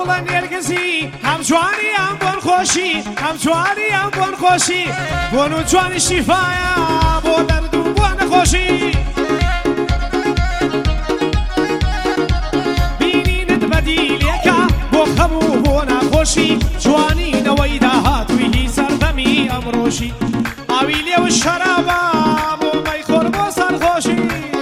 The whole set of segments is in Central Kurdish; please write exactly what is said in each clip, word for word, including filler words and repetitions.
دڵە نێرگەزی هەم جوانی ئەم بۆن خۆشی هەم جوانی ئەم بۆن خۆشی بۆن و جوانی شیفایە بۆ دەرد و بۆ نەخۆشی بینینت بەدیلێکە بۆ خەموو بۆ ناخۆشی جوانینەوەی داهاتووی سەردەمی ئەمڕۆژی ئاوی لێو شەرابە بۆ مەیخۆر بۆ سەرخۆشی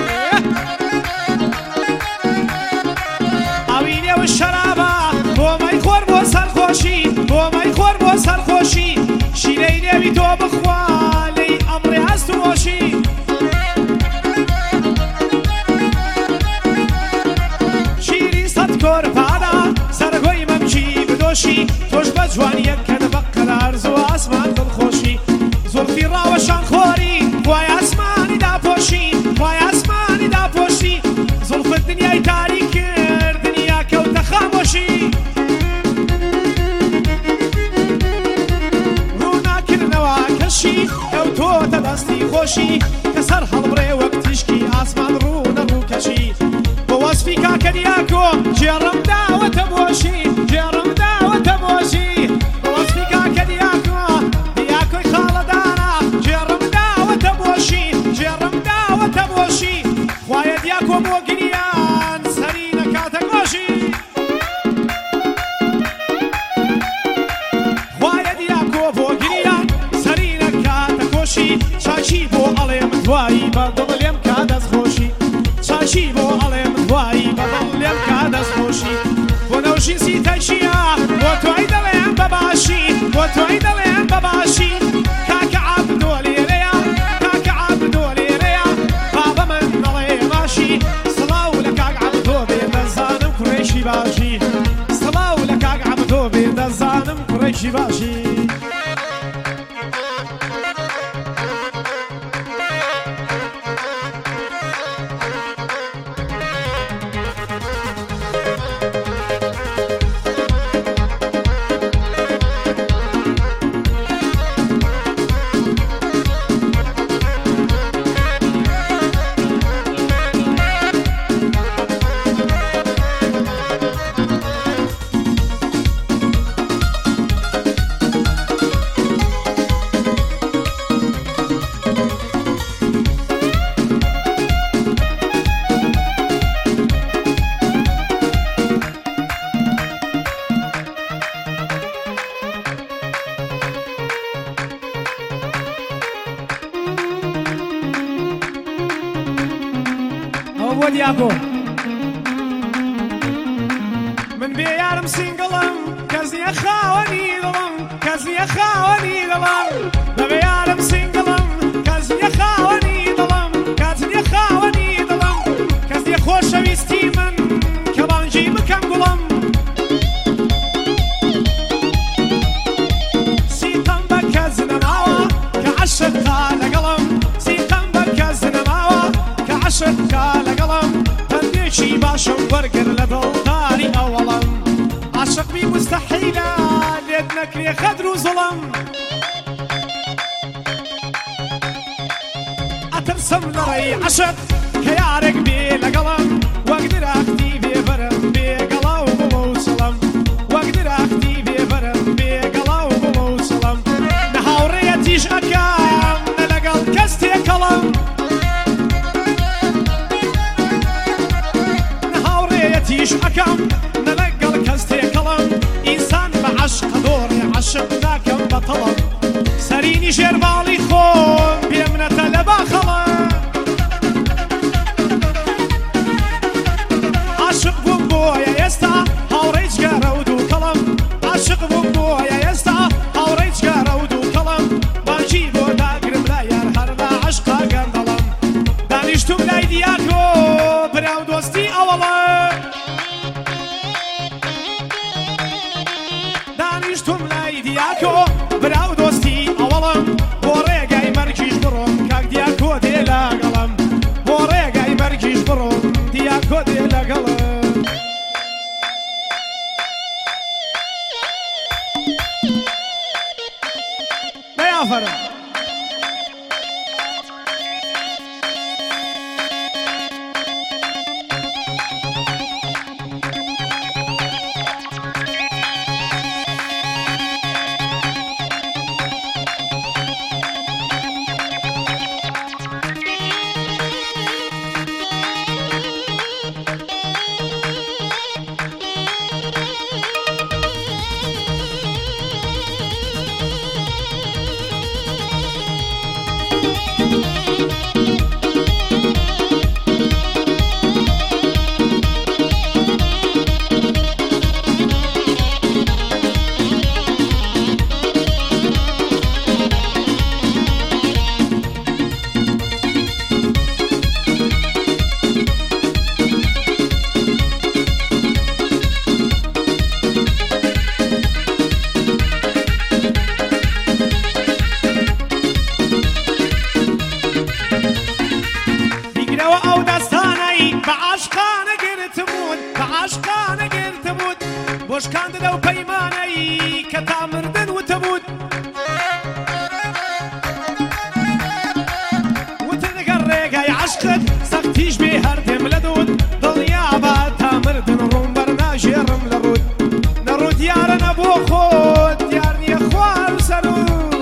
ئاوی لێو شەرابە بۆ مەیخۆر بۆ سەرخۆشی بۆ مەیخۆر بۆ سەرخۆشی شیرەی لێوی تۆ بخوا لەی ئەمڕێ هەست و هۆشی شیری سەد کۆرپانە سەرگۆی مەمکی بدۆشی تۆش بە جوانیەک کە بە قەرار زوو ئاسمان دڵخۆشی زۆڵفی ڕاوەشان خۆری وای ئاسمانی داپۆشی وای ئاسمانی داپۆشی زۆڵفت دنیای تاری کرد دنیا کەوتە خامۆشی ڕووناکردنەوە کەشی کەوتۆتە دەستی خۆشی کە سەر هەڵبڕێ وەک تیشکی ئاسمان ڕوونە ڕووکەشی بۆ وەسفی کاکە دیاکۆ جێڕم داوەتە بۆشی جێڕم داوەتە بۆشی بۆ وەسفی کاکە دیاکۆ دیاکۆی خاڵەدانە جێڕم داوەتە بۆشی جێڕم داوەتە بۆشی خوایە دیاکۆ بۆ گریان سەری نەکاتە گۆشی خوایە دیاکۆ بۆ گریان سەری نەکاتە گۆشی چاچی بۆ ئەڵێم دوایی بە دڵێم کا دەستخۆشی چاچی بۆ ئەڵێم دوایی بە دڵێم کا دەستخۆشی بۆ نەوشینسی تەشیە بۆ توای دەڵێم بەباشی بۆ توای دەڵێم بەباشی کاکە عابدۆ لێرەیە کاکە عابدۆ لێرەیە بابە من دەڵێ باشی سڵاو لە کاک عابدۆ بێ دەزانم کوڕێکی باشی سڵاو لە کاک عابدۆ بێ دەزانم کوڕێکی باشی بۆ دیاکۆ من بێ یارم سینگڵم کەس نییە خاوەنی دڵم کەس نییە خاوەنی دڵم بەبێ یارم سینگڵم کەس نییە خاوەنی دڵم کەس نییە خاوەنی دڵم کەس نییە خۆشەویستی من کە بانگی بکەم گوڵم سیقەم بە کەس نەماوە کە عەشقا لەگەڵم سیقەم بە کەس نەماوە کە عەشقا لەگەڵم هەندێکی باشم وەرگر لە دڵداری ئەوەڵم عاشقبی مستەحیلە لێت نەکرێ خەدر و زوڵم ئەترسم لەڕێی عەشق کە یارێک بێ لەگەڵم وەک درەختی بێبەرم بێگەڵا و بڵە و چڵم وەک درەختی بێبەرم بێگەڵا و بڵە و چڵم نە هاوڕێیەتیش ئەکەم نە لەگەڵ کەس تێکەڵم تیش ئەکەم نە لەگەڵ کەس تێکەڵم ئینسان بە عەشق دۆڕێ عەشق ناکەم بەتەڵم سەرینی ژێرباڵی خۆم پێم نەتە لە باخەڵم عاشق بووم بۆیە ئێستا هاوڕێی جگەرە و دووکەڵم عاشق بووم بۆیە ئێستا هاوڕێی جگەرە و دووکەڵم بانگی بۆ داگرم لە یار هەر بە عەشقا گەندەڵم دانیشتوم لای دیاکۆ براو دۆستی ئەوەڵم دانیشتوم لای دیاکۆ براو دۆستی ئەوەڵم بۆ ڕێگای مەرگیش بڕۆم کاک دیاکۆ دێ لەگەڵم بۆ ڕێگای مەرگیش بڕۆم دیاکۆ دێ لەگەڵم بەیافەرم بیرەوە ئەو دەستانەی بە عاشقانە گرتموت بە عاشقانە گرتموت بۆشکان دەدە و پەیمانەی کە تا مردن وتەبوت وتە دەگەر ڕێگای عاشقت سەختیش بێ هەردێم لە دوت دڵنیابە تا مردن ڕوون بەرناژێڕم لە ڕوت نەڕوت یارە نەبۆ خۆت یار نییە خوار و سەرود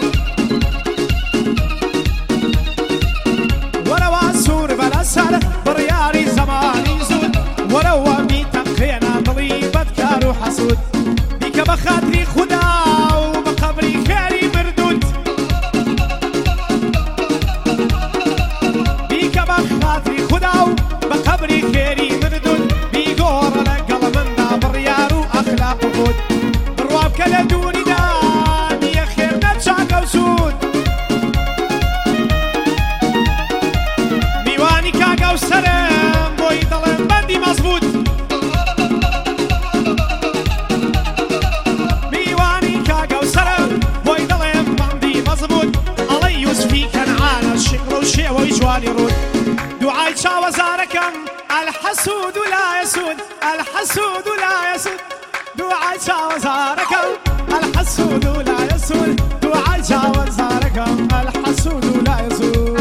وەرەوە سوور بەلە سەر بڕیاری زەمانی زود وەرەوە میتەقێنە دڵی بەدکار و حەسود بیکە بە خاتری خودا و بە قەبری خێری مردوت بیکە بە خاتری خودا و بە قەبری خێری مردوت بیگۆڕە لەگەڵ مندا بڕیار و ئەخلاق و خود بڕوابکە لە دووریدا نییە خێر نەچاکە و سوود میوانی کاگە و سەرم بۆی دڵێم بەندی مەزبوط میوانی کاگە و سەرم بۆی دڵێم بەندی مەزبوط ئەڵەی یوسفی کەنعانە شکڵ و شێوەی جوانی ڕوود دوعای چاوەزارەکەم الحەسود لا يسود الحسود لا يسود دوعای چاوەزارەکەم الحەسود لا يسود دوعای چاوەزارەکەم الحەسود لا يسود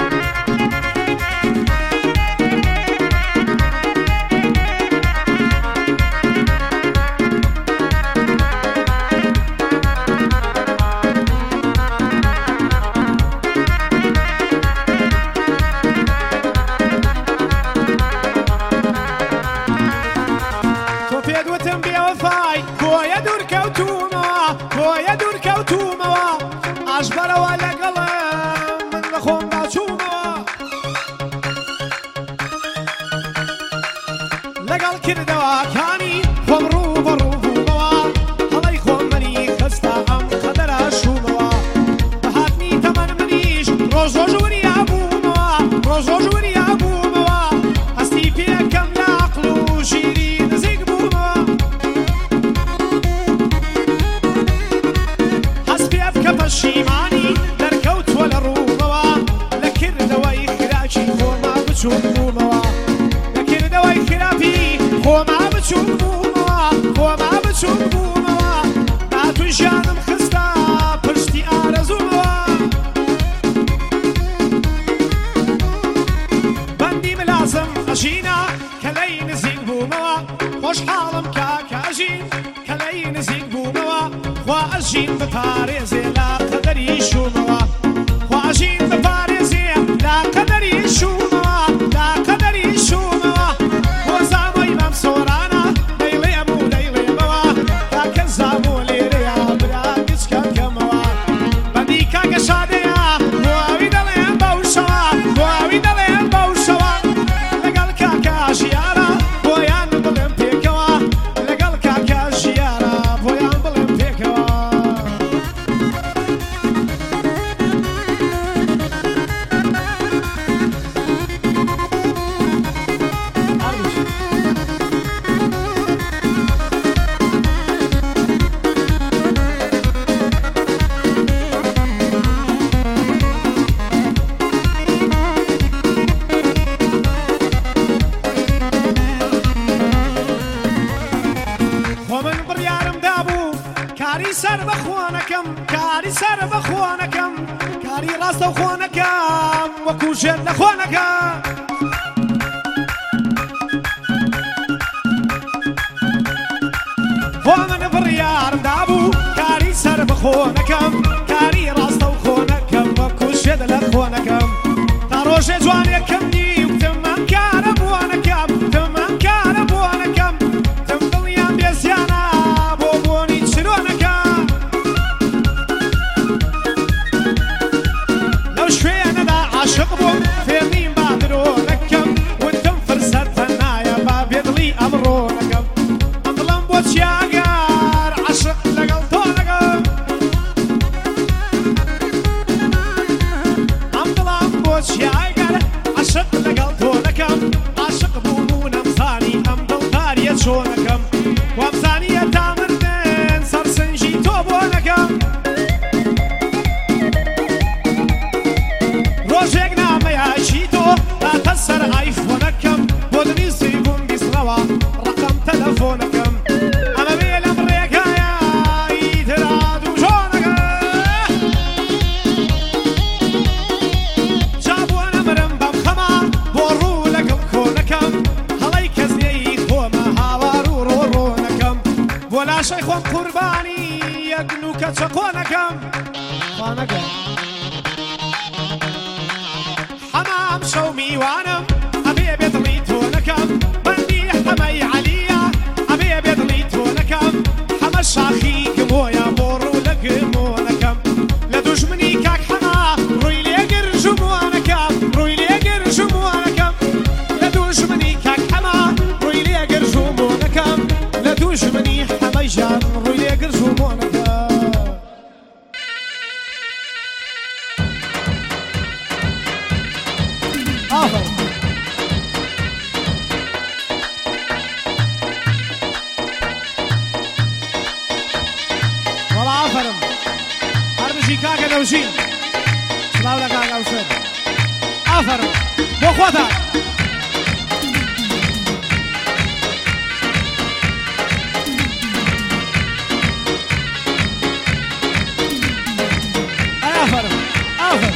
پێدوتم بێوەفای بۆیە دوورکەوتومەوە بۆیە دوورکەوتومەوە ئاشبەرەوە لەگەڵم من لە خۆمدا چوومەوە لەگەڵ کردەوەکانی خۆم ڕوو بەڕوو بوومەوە هەڵەی خۆم منی خستە ئەم قەدەرە شوومەوە بە هاتنی تەمەن منیش ڕۆژ ڕۆژ وریا بوومەوە ڕۆژ ڕۆژ وریا بوومەوە هەستی پێکەم لە عەقڵ و ژیری نزیک پەشیمانی دەرکەوتووە لە ڕوومەوە لە کردەوەی خراپی خۆما بچوون بوومەوە لە کردەوەی خراپی خۆما بچوون بوومەوە خۆما بچوون بوومەوە ناتوی ژیانم خستە پشتی ئارەزوومەوە بەندی ملازم ئەژینە کە لەی نزیک بوومەوە خۆشحاڵم کاکە ئەژین کە لەی نزیک بوومەوە خوا ئەژین بپارێزێ لا قەدەری شوومەوە خوا ئەژین بپارێزێ لا قەدەری شوومەوە لا قەدەری شوومەوە بۆ زامۆی مەم سۆرانە دەیڵێم و دەیڵێمەوە تاکە زامۆ لێرەیە برا گچکە بکەمەوە بەندی کاکە شادەیە بۆ ئەوی دەڵێم بەو شەوە بۆ ئەوی دەڵێم بەو شەوە لەگەڵ کاکە ژیارە بۆیان بڵێم پێکەوە لەگەڵ کاکە ژیارە بۆیان بڵێم پێکەوە کاری سەر بەخۆنەکەم کاری سەر بەخۆنەکەم کاری ڕاستە و خۆنەکەم وەکو ژێر لە خۆنەکەم خۆ من بڕیارم دابوو کاری سەر بەخۆنەکەم کاری ڕاستە و خۆنەکەم وەکو ژێر لە خۆنەکەم تا ڕۆژێ جوانێکم نیوتم ئەم کارە بۆنەکەم تم ئەم کارە بۆنەکەم تم دڵیان بێزیانە بۆ بۆنی چرۆنەکەم لەو شوێنەدا عاشق بووم فێرنیم با درۆنەکەم وتم فرسەتە نایە با بێدڵی ئەمڕۆنەکەم ئەم دڵم بۆ چیاگەر عاشق لەگەڵ تۆ نەکەم خۆم قوربانی یەک نوکە چەقۆ نەکەم خوا نەکەم حەمام شەو میوانم ئەبێ بێدڵی تۆ نەکەم بەندی حەمەی عەلیە ئەبێ بێدڵی تۆ نەکەم حەمە شاخی گمۆیە بۆ ڕوو لە گمۆنەکەم لە دوژمنی کاک حەما ڕووی لێگر ژموانەکەم ڕووی لێگر ژموانەکەم لە دوژمنی کاک حەما ڕووی لێگر ژموانەکەم لە دوژمنی حەمەی ژان ڕووی لێگر ژموانەکەم ئافەرین وەڵا ئافەرم هەر بژی کاکە دەوژین سڵاو لە کاک ئەوسەر ئافەرم بۆ خۆتان ئافەرم ئافەرم